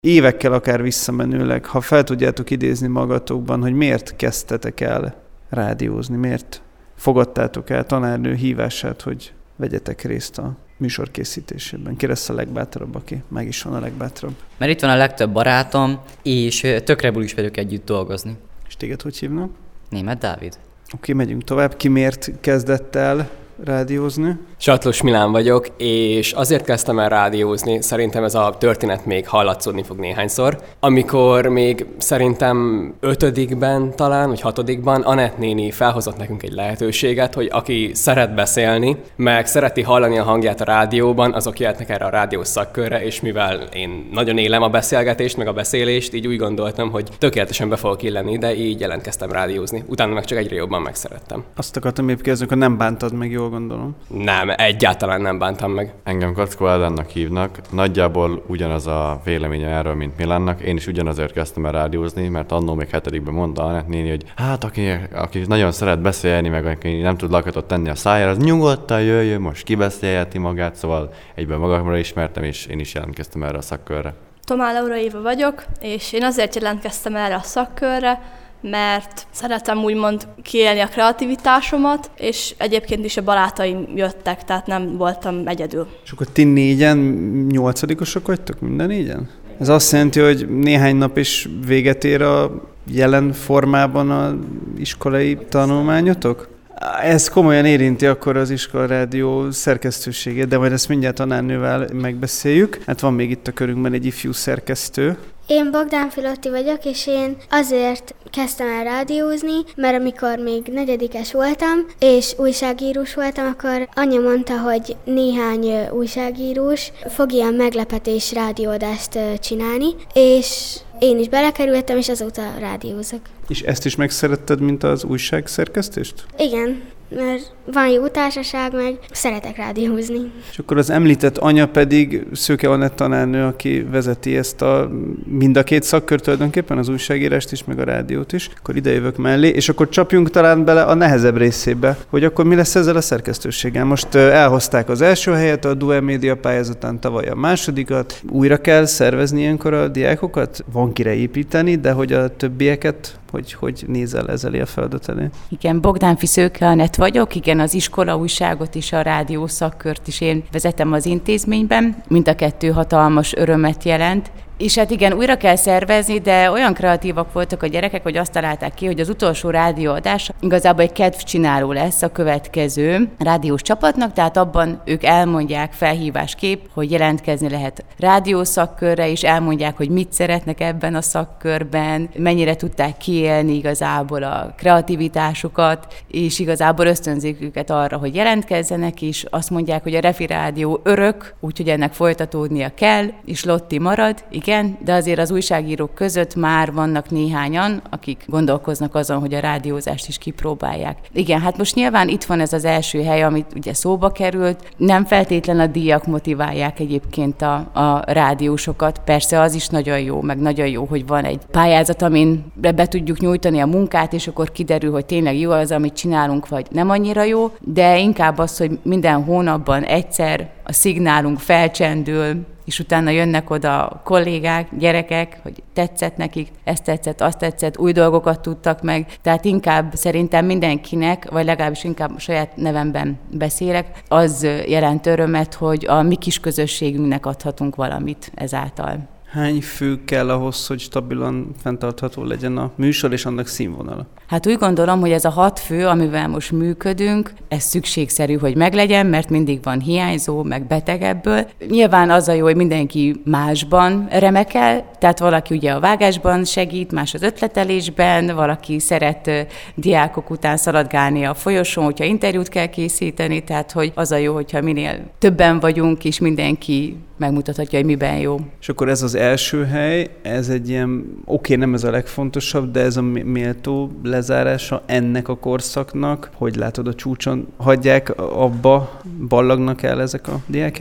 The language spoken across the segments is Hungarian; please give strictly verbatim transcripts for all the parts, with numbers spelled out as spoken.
évekkel akár visszamenőleg, ha fel tudjátok idézni magatokban, hogy miért kezdtetek el rádiózni, miért fogadtátok el tanárnő hívását, hogy vegyetek részt a műsor készítésében. Ki lesz a legbátrabb, aki meg is van a legbátrabb? Mert itt van a legtöbb barátom, és tökre bulis vagyok együtt dolgozni. És téged hogy hívnak? Németh Dávid. Oké, megyünk tovább. Ki miért kezdett el rádiózni? Satlos Milán vagyok, és azért kezdtem el rádiózni, szerintem ez a történet még hallatszódni fog néhányszor. Amikor még szerintem ötödikben talán, vagy hatodikban Anett néni felhozott nekünk egy lehetőséget, hogy aki szeret beszélni, meg szereti hallani a hangját a rádióban, azok jöhetnek erre a rádiós szakkörre, és mivel én nagyon élem a beszélgetést, meg a beszélést, így úgy gondoltam, hogy tökéletesen be fogok illeni, de így jelentkeztem rádiózni. Utána meg csak egyre jobban megszerettem. Azt akartam épp kezdeni, hogy nem bántad meg, jól gondolom. Nem, egyáltalán nem bántam meg. Engem Kackó Ádámnak hívnak. Nagyjából ugyanaz a véleménye erről, mint Milánnak. Én is ugyanazért kezdtem el rádiózni, mert annó még hetedikben mondta Anett néni, hogy hát aki, aki nagyon szeret beszélni, meg aki nem tud lakatot tenni a szájára, az nyugodtan jöjjön, most kibeszélheti magát, szóval egyben magamra ismertem, és én is jelentkeztem erre a szakkörre. Tomá Laura Éva vagyok, és én azért jelentkeztem erre a szakkörre, mert szeretem úgymond kiélni a kreativitásomat, és egyébként is a barátaim jöttek, tehát nem voltam egyedül. És akkor ti négyen nyolcadikosok vagytok, minden négyen? Ez azt jelenti, hogy néhány nap is véget ér a jelen formában az iskolai tanulmányotok? Ez komolyan érinti akkor az iskolarádió szerkesztőségét, de majd ezt mindjárt tanárnővel megbeszéljük. Hát van még itt a körünkben egy ifjú szerkesztő. Én Bogdán Filotti vagyok, és én azért kezdtem el rádiózni, mert amikor még negyedikes voltam, és újságírós voltam, akkor anya mondta, hogy néhány újságírós fog ilyen meglepetés rádióadást csinálni, és én is belekerültem, és azóta rádiózok. És ezt is megszeretted, mint az újságszerkesztést? Igen, mert van jó társaság, meg szeretek rádiózni. És akkor az említett anya pedig Szőke Anett tanárnő, aki vezeti ezt a mind a két szakkört tulajdonképpen, az újságírást is, meg a rádiót is. Akkor idejövök mellé, és akkor csapjunk talán bele a nehezebb részébe, hogy akkor mi lesz ezzel a szerkesztőséggel. Most elhozták az első helyet a Duel Média pályázatán, tavaly a másodikat. Újra kell szervezni ilyenkor a diákokat? Van kire építeni, de hogy a többieket hogy, hogy nézel ezzel a feladat elé? Igen, Bogdán Szőke Anett vagyok, igen, az iskola újságot is, a rádió szakkört is én vezetem az intézményben. Mind a kettő hatalmas örömet jelent. És hát igen, újra kell szervezni, de olyan kreatívak voltak a gyerekek, hogy azt találták ki, hogy az utolsó rádióadás igazából egy kedvcsináló lesz a következő rádiós csapatnak, tehát abban ők elmondják felhívásképp, hogy jelentkezni lehet rádiószakkörre, és elmondják, hogy mit szeretnek ebben a szakkörben, mennyire tudták kiélni igazából a kreativitásukat, és igazából ösztönzik őket arra, hogy jelentkezzenek is. Azt mondják, hogy a Refi Rádió örök, úgyhogy ennek folytatódnia kell, és Lotti marad, igen, Igen, de azért az újságírók között már vannak néhányan, akik gondolkoznak azon, hogy a rádiózást is kipróbálják. Igen, hát most nyilván itt van ez az első hely, amit ugye szóba került. Nem feltétlen a díjak motiválják egyébként a, a rádiósokat. Persze az is nagyon jó, meg nagyon jó, hogy van egy pályázat, amin be tudjuk nyújtani a munkát, és akkor kiderül, hogy tényleg jó az, amit csinálunk, vagy nem annyira jó, de inkább az, hogy minden hónapban egyszer a szignálunk felcsendül, és utána jönnek oda a kollégák, gyerekek, hogy tetszett nekik, ezt tetszett, azt tetszett, új dolgokat tudtak meg. Tehát inkább szerintem mindenkinek, vagy legalábbis inkább saját nevemben beszélek, az jelent örömet, hogy a mi kis közösségünknek adhatunk valamit ezáltal. Hány fő kell ahhoz, hogy stabilan fenntartható legyen a műsor és annak színvonala? Hát úgy gondolom, hogy ez a hat fő, amivel most működünk, ez szükségszerű, hogy meglegyen, mert mindig van hiányzó, meg beteg ebből. Nyilván az a jó, hogy mindenki másban remekel, tehát valaki ugye a vágásban segít, más az ötletelésben, valaki szeret diákok után szaladgálni a folyosón, hogyha interjút kell készíteni, tehát hogy az a jó, hogyha minél többen vagyunk, és mindenki megmutathatja, hogy miben jó. És akkor ez az első hely, ez egy ilyen, oké, nem ez a legfontosabb, de ez a méltó lezárása ennek a korszaknak. Hogy látod, a csúcson hagyják abba, ballagnak el ezek a diákjaid?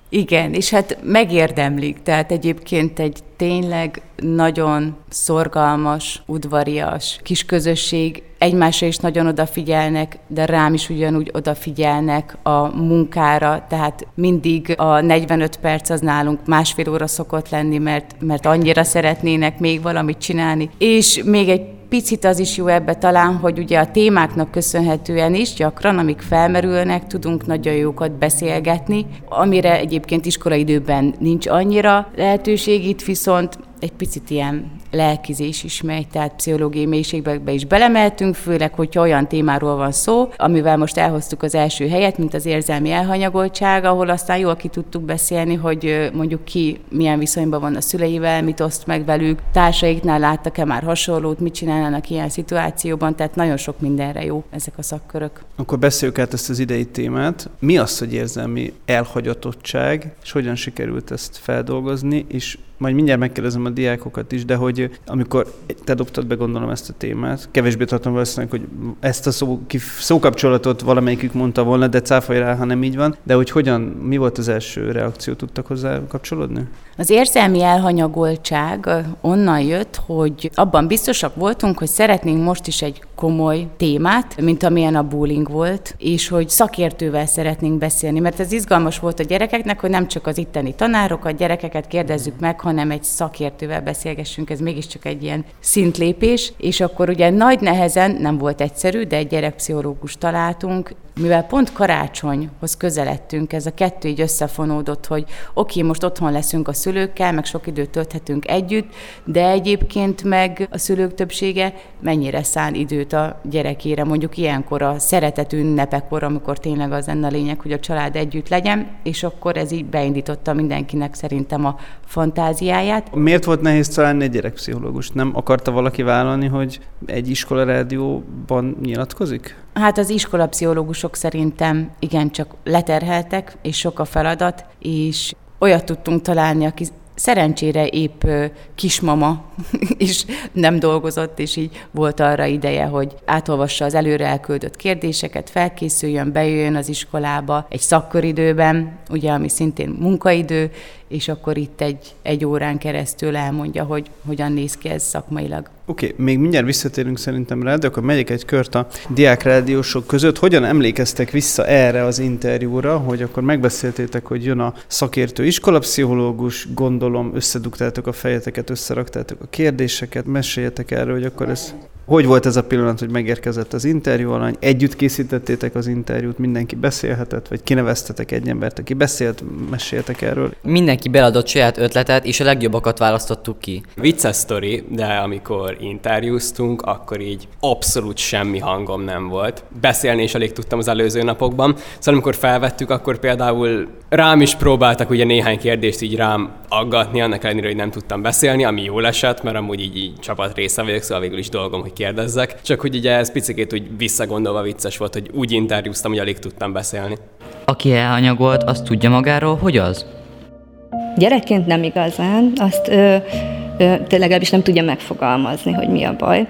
Igen, és hát megérdemlik, tehát egyébként egy tényleg nagyon szorgalmas, udvarias kis közösség, egymásra is nagyon odafigyelnek, de rám is ugyanúgy odafigyelnek a munkára, tehát mindig a negyvenöt perc az nálunk másfél óra szokott lenni, mert, mert annyira szeretnének még valamit csinálni. És még egy picit az is jó ebbe talán, hogy ugye a témáknak köszönhetően is gyakran, amik felmerülnek, tudunk nagyon jókat beszélgetni, amire egyébként iskolaidőben nincs annyira lehetőség, itt viszont egy picit ilyen lelkizés is megy, tehát pszichológiai mélységbe is belemeltünk, főleg, hogyha olyan témáról van szó, amivel most elhoztuk az első helyet, mint az érzelmi elhanyagoltság, ahol aztán jól ki tudtuk beszélni, hogy mondjuk ki milyen viszonyban van a szüleivel, mit oszt meg velük, társaiknál láttak-e már hasonlót, mit csinálnának ilyen szituációban, tehát nagyon sok mindenre jó ezek a szakkörök. Akkor beszéljük át ezt az idei témát. Mi az, hogy érzelmi elhagyatottság, és hogyan sikerült ezt feldolgozni, és majd mindjárt megkérdezem a diákokat is, de hogy amikor te dobtad be, gondolom, ezt a témát, kevésbé tartom valószínűleg, hogy ezt a szó, szókapcsolatot valamelyikük mondta volna, de cáfolj rá, ha nem így van, de hogy hogyan, mi volt az első reakció, tudtak hozzá kapcsolódni? Az érzelmi elhanyagoltság onnan jött, hogy abban biztosak voltunk, hogy szeretnénk most is egy komoly témát, mint amilyen a bullying volt, és hogy szakértővel szeretnénk beszélni, mert ez izgalmas volt a gyerekeknek, hogy nem csak az itteni tanárokat, gyerekeket kérdezzük meg, hanem egy szakértővel beszélgessünk, ez mégiscsak egy ilyen szintlépés, és akkor ugye nagy nehezen, nem volt egyszerű, de egy gyerekpszichológust találtunk, mivel pont karácsonyhoz közeledtünk, ez a kettő így összefonódott, hogy oké, most otthon leszünk a szülőkkel, meg sok időt tölthetünk együtt, de egyébként meg a szülők többsége mennyire szán időt a gyerekére, mondjuk ilyenkor a szeretet ünnepekor, amikor tényleg az lenne a lényeg, hogy a család együtt legyen, és akkor ez így beindította mindenkinek szerintem a fantáziáját. Miért volt nehéz találni egy gyerekpszichológust? Nem akarta valaki vállalni, hogy egy iskolarádióban nyilatkozik? Hát az iskolapszichológusok szerintem igencsak leterheltek, és sok a feladat, és olyat tudtunk találni, aki szerencsére épp kismama is nem dolgozott, és így volt arra ideje, hogy átolvassa az előre elküldött kérdéseket, felkészüljön, bejöjjön az iskolába egy szakköridőben, ugye, ami szintén munkaidő, és akkor itt egy, egy órán keresztül elmondja, hogy hogyan néz ki ez szakmailag. Oké, okay, még mindjárt visszatérünk szerintem rá, de akkor megyek egy kört a diákrádiósok között. Hogyan emlékeztek vissza erre az interjúra, hogy akkor megbeszéltétek, hogy jön a szakértő iskolapszichológus, gondolom összedugtátok a fejeteket, összeraktátok a kérdéseket, meséljetek erről, hogy akkor ez... Hogy volt ez a pillanat, hogy megérkezett az interjú alany? Együtt készítettétek az interjút, mindenki beszélhetett, vagy kineveztetek egy embert, aki beszélt, meséltek erről? Mindenki beadott saját ötletet, és a legjobbakat választottuk ki. Vicces sztori, de amikor interjúztunk, akkor így abszolút semmi hangom nem volt. Beszélni is alig tudtam az előző napokban. Szóval amikor felvettük, akkor például rám is próbáltak ugye néhány kérdést így rám aggatni, annak ellenére, hogy nem tudtam beszélni, ami jól esett, mert amúgy így, így csapat része vagyok, szóval végül is dolgom, hogy kérdezzek. Csak hogy ugye ez picikét úgy visszagondolva vicces volt, hogy úgy interjúztam, hogy alig tudtam beszélni. Aki elhanyagolt, azt tudja magáról, hogy az? Gyerekként nem igazán, azt ö, ö, legalábbis nem tudja megfogalmazni, hogy mi a baj.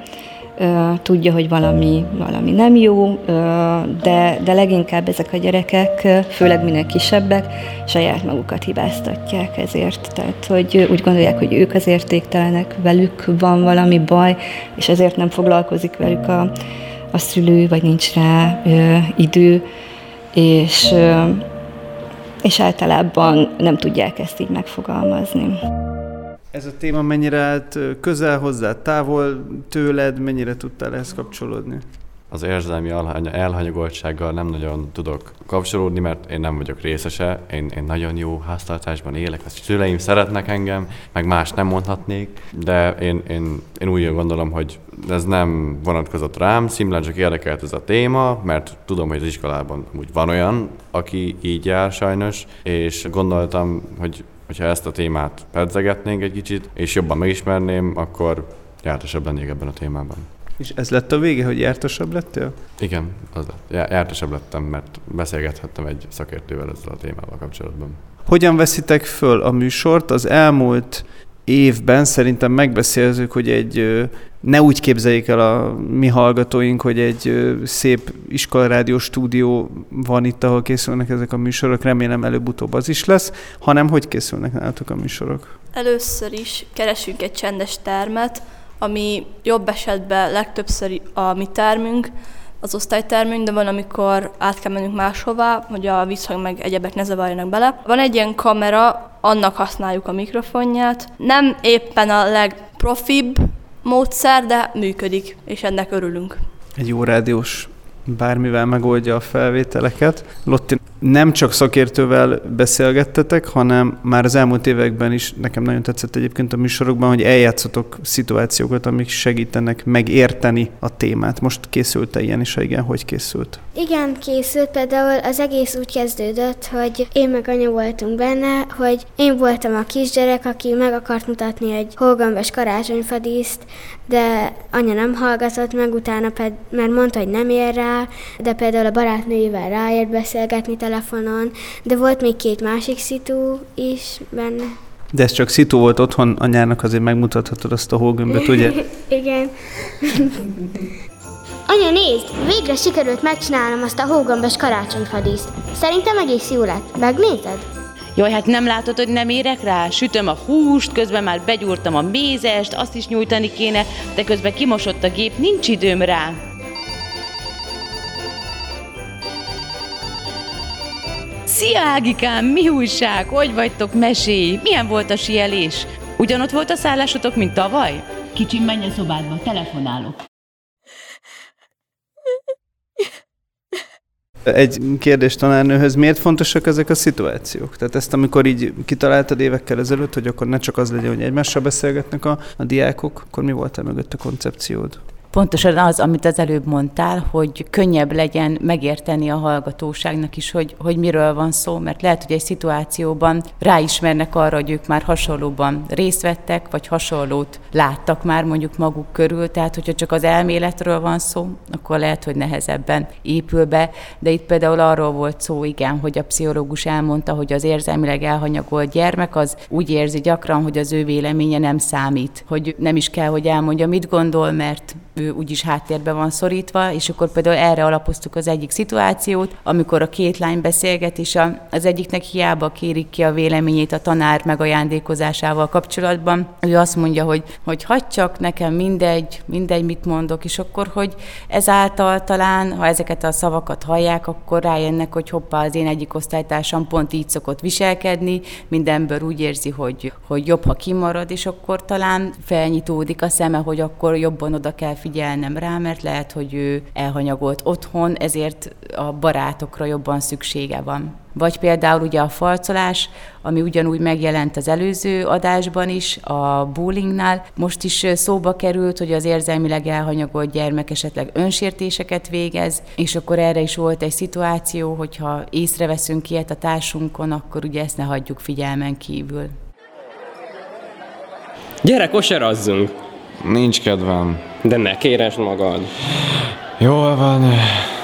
Ö, tudja, hogy valami, valami nem jó, ö, de, de leginkább ezek a gyerekek, főleg minél kisebbek, saját magukat hibáztatják ezért. Tehát, hogy úgy gondolják, hogy ők az értéktelenek, velük van valami baj, és ezért nem foglalkozik velük a, a szülő, vagy nincs rá ö, idő, és, ö, és általában nem tudják ezt így megfogalmazni. Ez a téma mennyire állt közel hozzá, távol tőled, mennyire tudtál ehhez kapcsolódni? Az érzelmi elhanyagoltsággal nem nagyon tudok kapcsolódni, mert én nem vagyok részese, én, én nagyon jó háztartásban élek, a szüleim szeretnek engem, meg más nem mondhatnék, de én, én, én úgy gondolom, hogy ez nem vonatkozott rám, szimplán csak érdekelt ez a téma, mert tudom, hogy az iskolában úgy van olyan, aki így jár sajnos, és gondoltam, hogy hogyha ezt a témát pedzegetnénk egy kicsit, és jobban megismerném, akkor jártasabb lennék ebben a témában. És ez lett a vége, hogy jártasabb lettél? Igen, az lett. Jártasabb lettem, mert beszélgethettem egy szakértővel ezzel a témával kapcsolatban. Hogyan veszitek föl a műsort? Az elmúlt évben szerintem megbeszélzük, hogy egy, ne úgy képzeljék el a mi hallgatóink, hogy egy szép iskolarádió stúdió van itt, ahol készülnek ezek a műsorok, remélem előbb-utóbb az is lesz, hanem hogy készülnek nálatok a műsorok? Először is keresünk egy csendes termet, ami jobb esetben legtöbbször a mi termünk, az osztálytermünk, de van, amikor át kell mennünk máshová, hogy a visszhang meg egyebek ne zavarjanak bele. Van egy ilyen kamera, annak használjuk a mikrofonját. Nem éppen a legprofibb módszer, de működik, és ennek örülünk. Egy jó rádiós bármivel megoldja a felvételeket. Lotti, nem csak szakértővel beszélgettetek, hanem már az elmúlt években is, nekem nagyon tetszett egyébként a műsorokban, hogy eljátszotok szituációkat, amik segítenek megérteni a témát. Most készült-e ilyen is, ha igen, hogy készült? Igen, készült. Például az egész úgy kezdődött, hogy én meg anya voltunk benne, hogy én voltam a kisgyerek, aki meg akart mutatni egy hógombos karácsonyfadíszt, de anya nem hallgatott meg, utána ped, mert mondta, hogy nem ér rá, de például a barátnőjével ráért beszélgetni telefonon, de volt még két másik szitu is benne. De ez csak szitu volt otthon, anyának azért megmutathatod azt a hógömböt, ugye? Igen. Anya, nézd! Végre sikerült megcsinálnom azt a hógombos karácsonyfadíszt. Szerintem egész jó lett. Megnézed? Jaj, hát nem látod, hogy nem érek rá? Sütöm a húst, közben már begyúrtam a mézest, azt is nyújtani kéne, de közben kimosott a gép, nincs időm rá. Szia, Ágikám, mi újság? Hogy vagytok, mesélj? Milyen volt a síelés? Ugyanott volt a szállásotok, mint tavaly? Kicsim, menj a szobádba, telefonálok. Egy kérdés tanárnőhöz, miért fontosak ezek a szituációk? Tehát ezt, amikor így kitaláltad évekkel ezelőtt, hogy akkor ne csak az legyen, hogy egymással beszélgetnek a, a diákok, akkor mi volt mögött a koncepciód? Pontosan az, amit az előbb mondtál, hogy könnyebb legyen megérteni a hallgatóságnak is, hogy, hogy miről van szó, mert lehet, hogy egy szituációban ráismernek arra, hogy ők már hasonlóban részt vettek, vagy hasonlót láttak már mondjuk maguk körül, tehát hogyha csak az elméletről van szó, akkor lehet, hogy nehezebben épül be, de itt például arról volt szó, igen, hogy a pszichológus elmondta, hogy az érzelmileg elhanyagolt gyermek az úgy érzi gyakran, hogy az ő véleménye nem számít, hogy nem is kell, hogy elmondja, mit gondol, mert ő úgyis háttérbe van szorítva, és akkor például erre alapoztuk az egyik szituációt, amikor a két lány beszélget, és a, az egyiknek hiába kérik ki a véleményét a tanár megajándékozásával kapcsolatban. Ő azt mondja, hogy, hogy hagyd csak, nekem mindegy, mindegy, mit mondok, és akkor, hogy ezáltal talán, ha ezeket a szavakat hallják, akkor rájönnek, hogy hoppá, az én egyik osztálytársam pont így szokott viselkedni, mindenből úgy érzi, hogy, hogy jobb, ha kimarad, és akkor talán felnyitódik a szeme, hogy akkor jobban oda kell figyelnem rá, mert lehet, hogy ő elhanyagolt otthon, ezért a barátokra jobban szüksége van. Vagy például ugye a farcolás, ami ugyanúgy megjelent az előző adásban is, a bullyingnál. Most is szóba került, hogy az érzelmileg elhanyagolt gyermek esetleg önsértéseket végez, és akkor erre is volt egy szituáció, hogyha észreveszünk ilyet a társunkon, akkor ugye ezt ne hagyjuk figyelmen kívül. Gyere, kosarazzunk! Nincs kedvem. De ne kéresd magad. Jól van.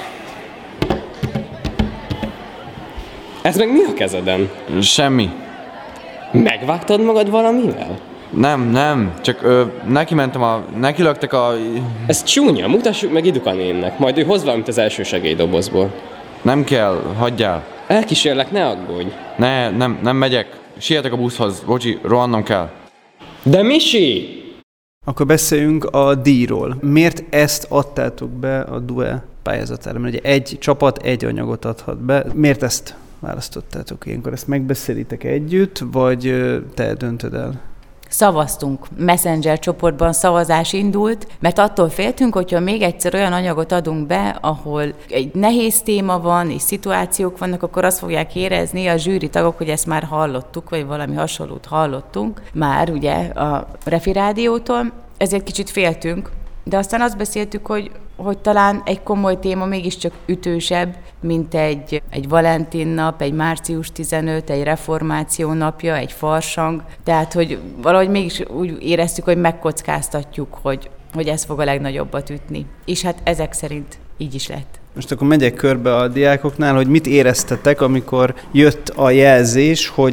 Ez meg mi a kezeden? Semmi. Megvágtad magad valamivel? Nem, nem. Csak ö, neki mentem a... Neki löktek a... Ez csúnya, mutassuk meg Idukanénnek, majd ő hoz valamit az első segélydobozból. Nem kell, hagyjál. Elkísérlek, ne aggódj. Ne, nem, nem megyek. Sietek a buszhoz. Bocsi, rohannom kell. De Misi! Akkor beszéljünk a díjról. Miért ezt adtátok be a Due pályázatára? Mert ugye egy csapat egy anyagot adhat be. Miért ezt választottátok ilyenkor? Ezt megbeszélitek együtt, vagy te döntöd el? Szavaztunk. Messenger csoportban szavazás indult, mert attól féltünk, hogyha még egyszer olyan anyagot adunk be, ahol egy nehéz téma van, és szituációk vannak, akkor azt fogják érezni a zsűri tagok, hogy ezt már hallottuk, vagy valami hasonlót hallottunk már ugye a Refi Rádiótól, ezért kicsit féltünk, de aztán azt beszéltük, hogy hogy talán egy komoly téma mégiscsak ütősebb, mint egy, egy Valentin nap, egy március tizenötödike, egy reformáció napja, egy farsang. Tehát, hogy valahogy mégis úgy éreztük, hogy megkockáztatjuk, hogy, hogy ez fog a legnagyobbat ütni. És hát ezek szerint így is lett. Most akkor megyek körbe a diákoknál, hogy mit éreztetek, amikor jött a jelzés, hogy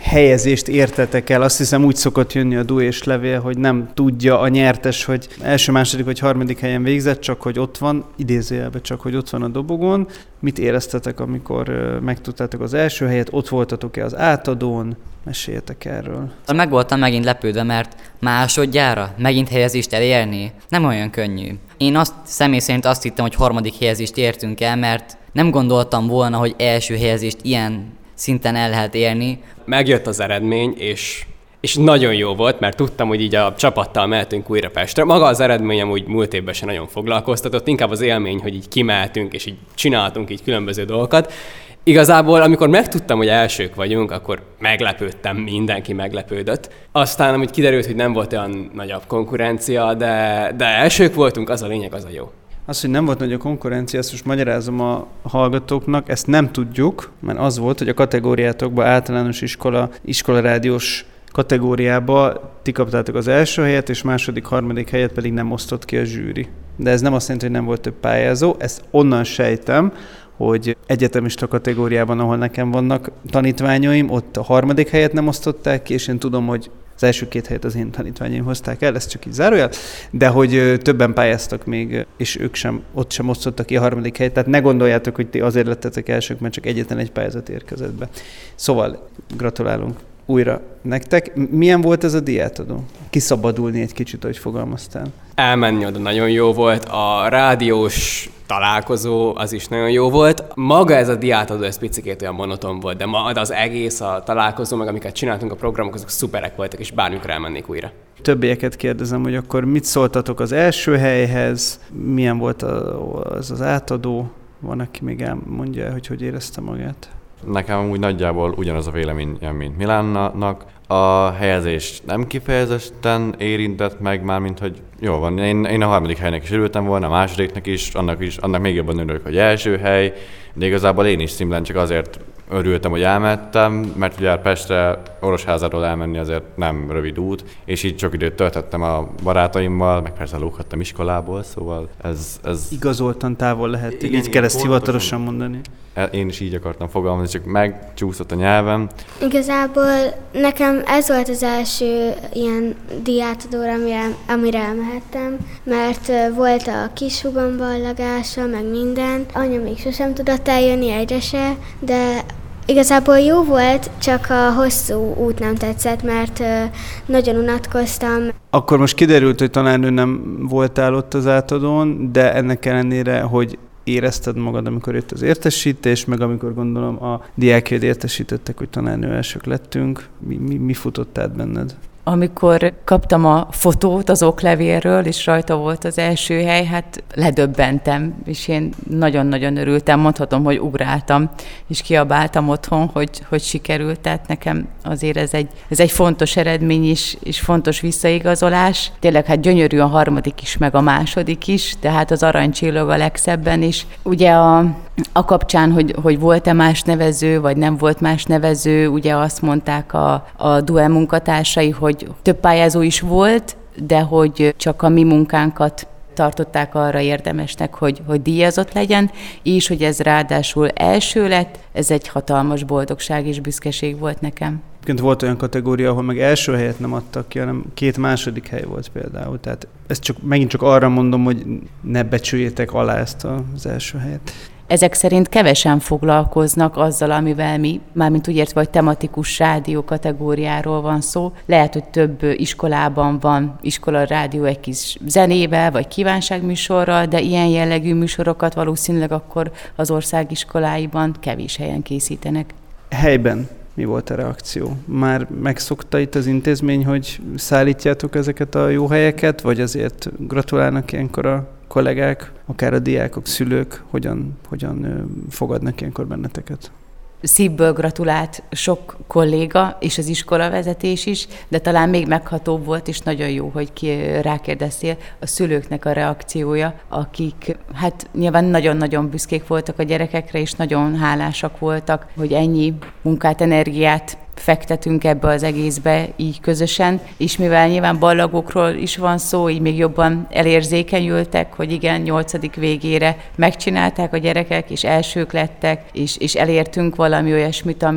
helyezést értetek el. Azt hiszem úgy szokott jönni a dú és levél, hogy nem tudja a nyertes, hogy első, második vagy harmadik helyen végzett, csak hogy ott van, idézőjelben csak, hogy ott van a dobogon. Mit éreztetek, amikor megtudtátok az első helyet? Ott voltatok-e az átadón? Meséljetek erről. Meg voltam megint lepődve, mert másodjára megint helyezést elérni nem olyan könnyű. Én azt személy szerint azt hittem, hogy harmadik helyezést értünk el, mert nem gondoltam volna, hogy első helyezést ilyen szinten el lehet érni. Megjött az eredmény, és, és nagyon jó volt, mert tudtam, hogy így a csapattal mehetünk újra Pestre. Maga az eredményem úgy múlt évben sem nagyon foglalkoztatott, inkább az élmény, hogy így kimehetünk, és így csináltunk így különböző dolgokat. Igazából, amikor megtudtam, hogy elsők vagyunk, akkor meglepődtem, mindenki meglepődött. Aztán, amit kiderült, hogy nem volt olyan nagyobb konkurencia, de, de elsők voltunk, az a lényeg, az a jó. Az, hogy nem volt nagy a konkurencia, ezt most magyarázom a hallgatóknak, ezt nem tudjuk, mert az volt, hogy a kategóriátokban általános iskola, iskolarádiós kategóriába ti kaptátok az első helyet, és második, harmadik helyet pedig nem osztott ki a zsűri. De ez nem azt jelenti, hogy nem volt több pályázó, ezt onnan sejtem, hogy egyetemista kategóriában, ahol nekem vannak tanítványaim, ott a harmadik helyet nem osztották ki, és én tudom, hogy az első két helyet az én tanítványaim hozták el, ez csak így zárójel, de hogy többen pályáztak még, és ők sem, ott sem osztottak ki a harmadik helyet, tehát ne gondoljátok, hogy ti azért lettetek elsők, mert csak egyetlen egy pályázat érkezett be. Szóval gratulálunk újra nektek. Milyen volt ez a díjátadó? Kiszabadulni egy kicsit, ahogy fogalmaztál. Elmenni oda nagyon jó volt, a rádiós találkozó az is nagyon jó volt. Maga ez a díjátadó, ez picikét olyan monoton volt, de ma az egész, a találkozó, meg amiket csináltunk a programok, azok szuperek voltak, és bármikor elmennék újra. Többieket kérdezem, hogy akkor mit szóltatok az első helyhez, milyen volt az az átadó, van, aki még elmondja, hogy hogy érezte magát? Nekem úgy nagyjából ugyanaz a véleményem, mint Milánnak. A helyezés nem kifejezetten érintett meg már, mint hogy jó van, én, én a harmadik helynek is örültem volna, a másodiknak is, annak, is, annak még jobban örülök, hogy első hely, de igazából én is szimplán csak azért örültem, hogy elmentem, mert ugye Pestre Orosházáról elmenni azért nem rövid út, és így sok időt töltöttem a barátaimmal, meg persze lóghattam iskolából, szóval ez... ez... Igazoltan távol lehet, igen, így kell ezt hivatalosan mondani. Én is így akartam fogalmazni, csak megcsúszott a nyelvem. Igazából nekem ez volt az első ilyen díjátadóra, amire, amire elmehettem, mert volt a kishugon ballagása, meg minden. Anya még sosem tudott eljönni, egyre se, de igazából jó volt, csak a hosszú út nem tetszett, mert nagyon unatkoztam. Akkor most kiderült, hogy tanárnő nem voltál ott az átadón, de ennek ellenére, hogy érezted magad, amikor jött az értesítés, meg amikor gondolom a diákjaid értesítettek, hogy tanárnő elsők lettünk, mi, mi, mi futott át benned? Amikor kaptam a fotót az oklevélről, és rajta volt az első hely, hát ledöbbentem, és én nagyon-nagyon örültem, mondhatom, hogy ugráltam, és kiabáltam otthon, hogy, hogy sikerült, tehát nekem azért ez egy, ez egy fontos eredmény is, és fontos visszaigazolás. Tényleg hát gyönyörű a harmadik is, meg a második is, de hát az aranycsillag a legszebben is. Ugye a, a kapcsán, hogy, hogy volt-e más nevező, vagy nem volt más nevező, ugye azt mondták a, a duel munkatársai, hogy hogy több pályázó is volt, de hogy csak a mi munkánkat tartották arra érdemesnek, hogy, hogy díjazott legyen, és hogy ez ráadásul első lett, ez egy hatalmas boldogság és büszkeség volt nekem. Volt olyan kategória, ahol meg első helyet nem adtak ki, hanem két második hely volt például. Tehát ezt csak, megint csak arra mondom, hogy ne becsüljétek alá ezt az első helyet. Ezek szerint kevesen foglalkoznak azzal, amivel mi, mármint úgy értve, hogy tematikus rádió kategóriáról van szó. Lehet, hogy több iskolában van iskolarádió egy kis zenével, vagy kívánságműsorral, de ilyen jellegű műsorokat valószínűleg akkor az ország iskoláiban kevés helyen készítenek. Helyben mi volt a reakció? Már megszokta itt az intézmény, hogy szállítjátok ezeket a jó helyeket, vagy azért gratulálnak ilyenkor a kollégák, akár a diákok, szülők, hogyan, hogyan fogadnak ilyenkor benneteket? Szívből gratulált sok kolléga, és az iskolavezetés is, de talán még meghatóbb volt, és nagyon jó, hogy ki rákérdeztél a szülőknek a reakciója, akik hát nyilván nagyon-nagyon büszkék voltak a gyerekekre, és nagyon hálásak voltak, hogy ennyi munkát, energiát fektetünk ebbe az egészbe így közösen, és mivel nyilván ballagokról is van szó, így még jobban elérzékenyültek, hogy igen, nyolcadik végére megcsinálták a gyerekek, és elsők lettek, és, és elértünk valami olyasmit, amit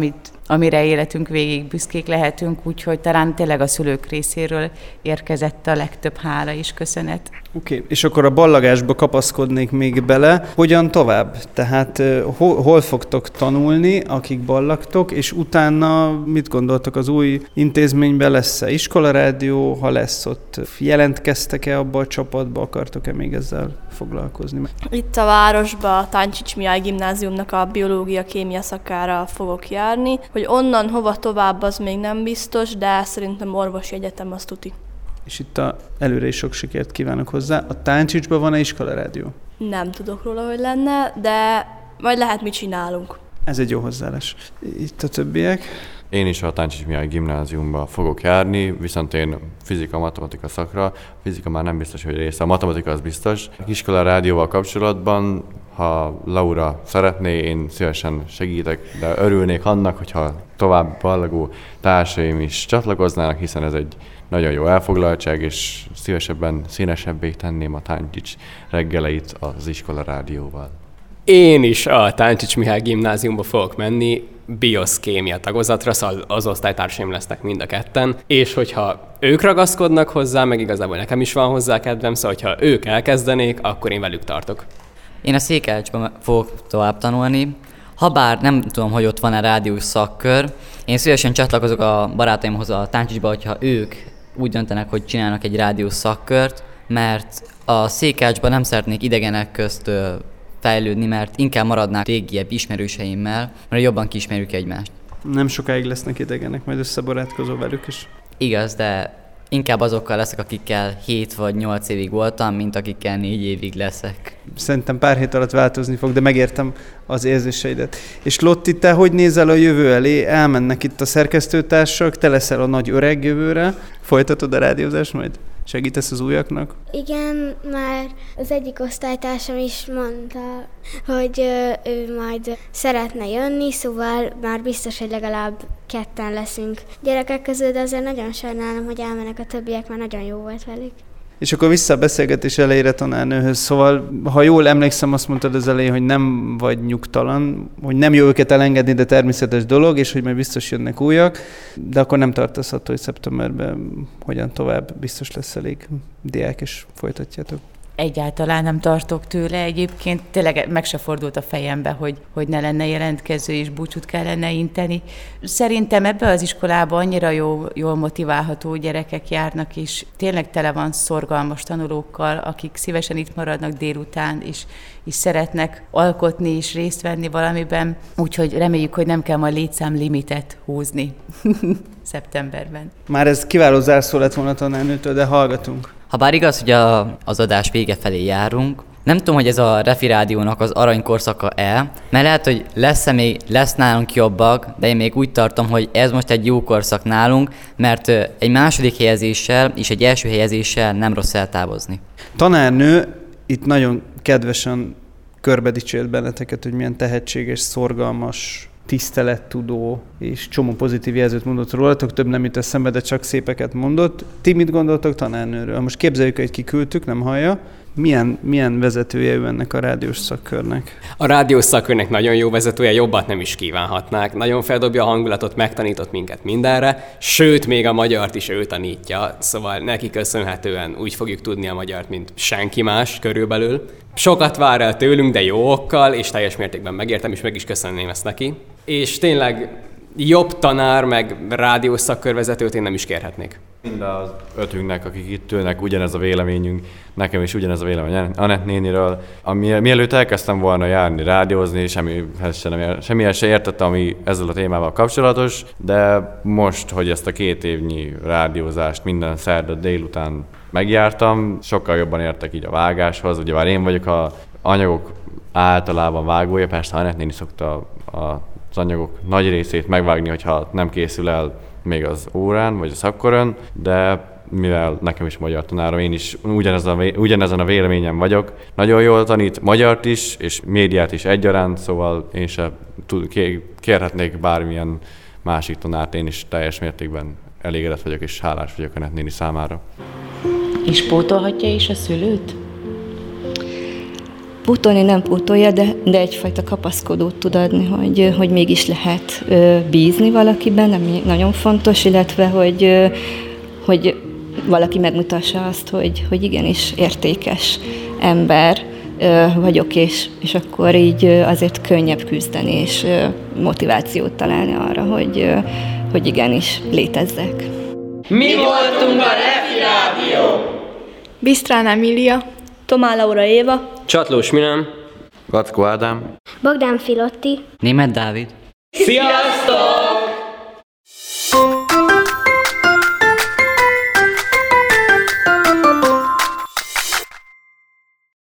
amire életünk végig büszkék lehetünk, úgyhogy talán tényleg a szülők részéről érkezett a legtöbb hála és köszönet. Oké, okay. És akkor a ballagásba kapaszkodnék még bele. Hogyan tovább? Tehát hol, hol fogtok tanulni, akik ballagtok, és utána mit gondoltok az új intézményben? Lesz-e iskolarádió? Ha lesz, ott jelentkeztek-e abba a csapatba? Akartok-e még ezzel foglalkozni? Itt a városban a Táncsics Mihály gimnáziumnak a biológia-kémia szakára fogok járni. Hogy onnan hova tovább, az még nem biztos, de szerintem orvosi egyetem az tuti. És itt a, előre is sok sikert kívánok hozzá. A Táncsicsban van-e iskolarádió? Nem tudok róla, hogy lenne, de majd lehet, mit csinálunk. Ez egy jó hozzáállás. Itt a többiek. Én is a Táncsics Mihály gimnáziumba fogok járni, viszont én fizika-matematika szakra. A fizika már nem biztos, hogy része, a matematika az biztos. Iskola rádióval kapcsolatban, ha Laura szeretné, én szívesen segítek, de örülnék annak, hogyha tovább ballagó társaim is csatlakoznának, hiszen ez egy nagyon jó elfoglaltság, és szívesebben színesebbé tenném a Táncsics reggeleit az iskola rádióval. Én is a Táncsics Mihály gimnáziumba fogok menni, bioszkémia tagozatra, szóval az osztálytársaim lesznek mind a ketten, és hogyha ők ragaszkodnak hozzá, meg igazából nekem is van hozzá kedvem, szóval hogyha ők elkezdenék, akkor én velük tartok. Én a Székelycsben fogok tovább tanulni, habár nem tudom, hogy ott van-e rádiós szakkör, én szívesen csatlakozok a barátaimhoz a Táncsicsba, hogyha ők úgy döntenek, hogy csinálnak egy rádiós szakkört, mert a Székelycsben nem szeretnék idegenek közt fejlődni, mert inkább maradnák régiebb ismerőseimmel, mert jobban kiismerjük egymást. Nem sokáig lesznek idegenek, majd összebarátkozol velük is. Igaz, de inkább azokkal leszek, akikkel hét vagy nyolc évig voltam, mint akikkel négy évig leszek. Szerintem pár hét alatt változni fog, de megértem az érzéseidet. És Lotti, te hogy nézel a jövő elé? Elmennek itt a szerkesztőtársak, te leszel a nagy öreg jövőre. Folytatod a rádiózást majd? Segítesz az újaknak? Igen, már az egyik osztálytársam is mondta, hogy ő majd szeretne jönni, szóval már biztos, hogy legalább ketten leszünk gyerekek közül, de azért nagyon sajnálom, hogy elmennek a többiek, mert nagyon jó volt velük. És akkor vissza a beszélgetés elejére tanárnőhöz, szóval ha jól emlékszem, azt mondtad az elején, hogy nem vagy nyugtalan, hogy nem jó őket elengedni, de természetes dolog, és hogy majd biztos jönnek újak, de akkor nem tartasz attól, hogy szeptemberben hogyan tovább, biztos lesz elég diák, és folytatjátok. Egyáltalán nem tartok tőle. Egyébként tényleg meg se fordult a fejembe, hogy, hogy ne lenne jelentkező és búcsút kellene inteni. Szerintem ebbe az iskolába annyira jó, jól motiválható gyerekek járnak, és tényleg tele van szorgalmas tanulókkal, akik szívesen itt maradnak délután, és, és szeretnek alkotni és részt venni valamiben. Úgyhogy reméljük, hogy nem kell majd létszámlimitet húzni szeptemberben. Már ez kiváló zárszó lett volna tanárnőtől, de hallgatunk. Habár igaz, hogy a, az adás vége felé járunk, nem tudom, hogy ez a Refi Rádiónak az aranykorszaka-e, mert lehet, hogy lesz-e még, lesz nálunk jobbak, de én még úgy tartom, hogy ez most egy jó korszak nálunk, mert egy második helyezéssel és egy első helyezéssel nem rossz eltávozni. Tanárnő itt nagyon kedvesen körbedicsért benneteket, hogy milyen tehetséges, szorgalmas, tisztelettudó és csomó pozitív jelzőt mondott rólatok, több nem jut eszembe, de csak szépeket mondott. Ti mit gondoltok tanárnőről? Most képzeljük, hogy kiküldtük, nem hallja. Milyen, milyen vezetője ő ennek a rádiós szakkörnek? A rádiós szakkörnek nagyon jó vezetője, jobbat nem is kívánhatnák. Nagyon feldobja a hangulatot, megtanított minket mindenre, sőt, még a magyart is ő tanítja, szóval neki köszönhetően úgy fogjuk tudni a magyart, mint senki más körülbelül. Sokat vár el tőlünk, de jó okkal, és teljes mértékben megértem, és meg is köszönném ezt neki. És tényleg jobb tanár, meg rádiós szakkörvezetőt én nem is kérhetnék. Mind az ötünknek, akik itt ülnek, ugyanez a véleményünk, nekem is ugyanez a vélemény Anett néniről. Ami, mielőtt elkezdtem volna járni, rádiózni, semmihez se, nem, semmihez se értettem, ami ezzel a témával kapcsolatos, de most, hogy ezt a két évnyi rádiózást minden szerda délután megjártam, sokkal jobban értek így a vágáshoz. Ugye már én vagyok az anyagok általában vágója, persze Anett néni szokta a, az anyagok nagy részét megvágni, hogyha nem készül el még az órán, vagy a szakkörön, de mivel nekem is magyar tanárom, én is ugyanezen a, ugyanezen a véleményem vagyok. Nagyon jól tanít magyart is, és médiát is egyaránt, szóval én sem kérhetnék bármilyen másik tanárt, én is teljes mértékben elégedett vagyok, és hálás vagyok Anett néni számára. És pótolhatja is a szülőt? pótolni nem pótolja, de, de egyfajta kapaszkodót tud adni, hogy, hogy mégis lehet bízni valakiben, ami nagyon fontos, illetve hogy, hogy valaki megmutassa azt, hogy, hogy igenis értékes ember vagyok, és, és akkor így azért könnyebb küzdeni, és motivációt találni arra, hogy, hogy igenis létezzek. Mi voltunk a Refi Rádió! Bisztrán Emília, Tomá Laura Éva, Csatlós Milán, Gackó Ádám, Bogdán Filotti, Németh Dávid. Sziasztok!